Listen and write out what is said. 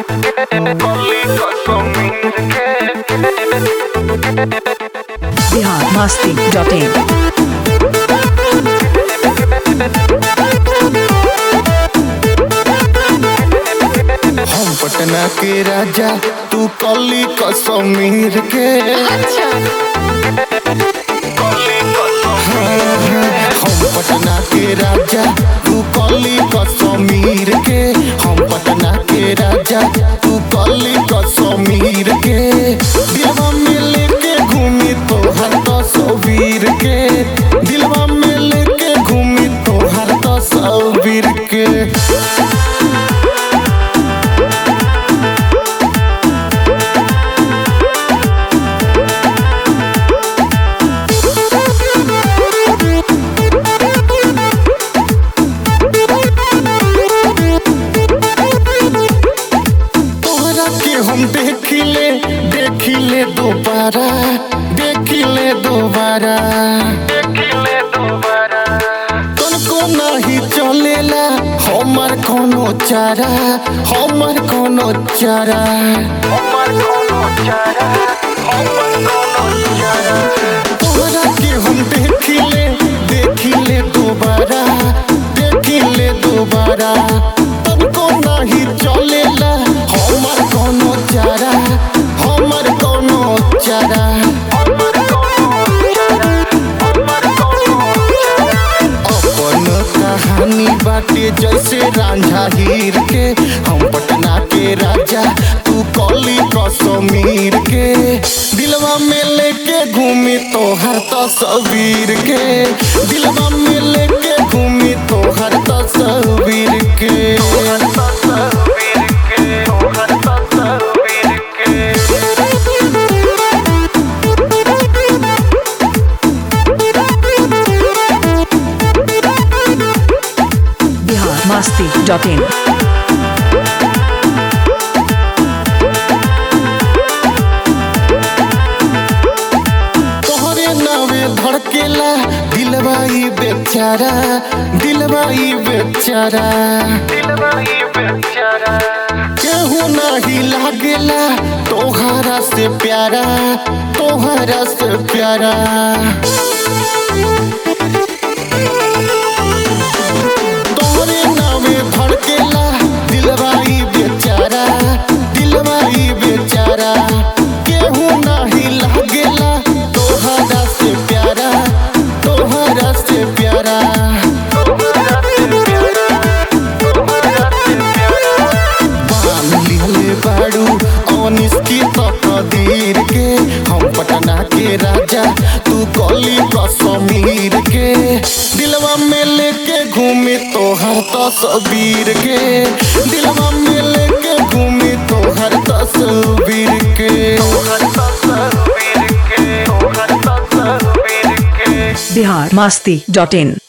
biharmasti.in हम पटना के राजा तू कली कश्मीर के। हम पटना के राजा तू कली कश्मीर के। हम पटना के राजा तू कली कश्मीर के। दिलवा में लेके घूमी तोहर तस्वीर के। दिलवा में लेके घूमी तोहर तस्वीर के। हम देखिले दोबारा तनको नहीं चलेला हमार कोनो चारा। तोहरा के हम देखिले दोबारा तनको नहीं चलेला हमार कोनो चारा। अपन कहानी बाटे जैसे रांझा हीर के। हम पटना के राजा तू कली कश्मीर के। दिलवा में लेके घूमी तोहर तस्वीर के। दिलवा में लेके घूमी तोहर तस्वीर के। biharmasti.in तोहरे नावे धड़केला दिलवा ई बेचारा। केहू नहीं लागेला तोहरा से प्यारा। तोहरे नावे धड़केला दिलवा ई बेचारा। केहू नहीं लागेला तोहरा से प्यारा। बान लिहले बाड़ू अनिस की तकदीर के। हम पटना के राजा तू कली कश्मीर के। दिलवा में लेके घूमी तोहर तस्वीर के। दिलवा में लेके घूमी तोहर तस्वीर के। biharmasti.in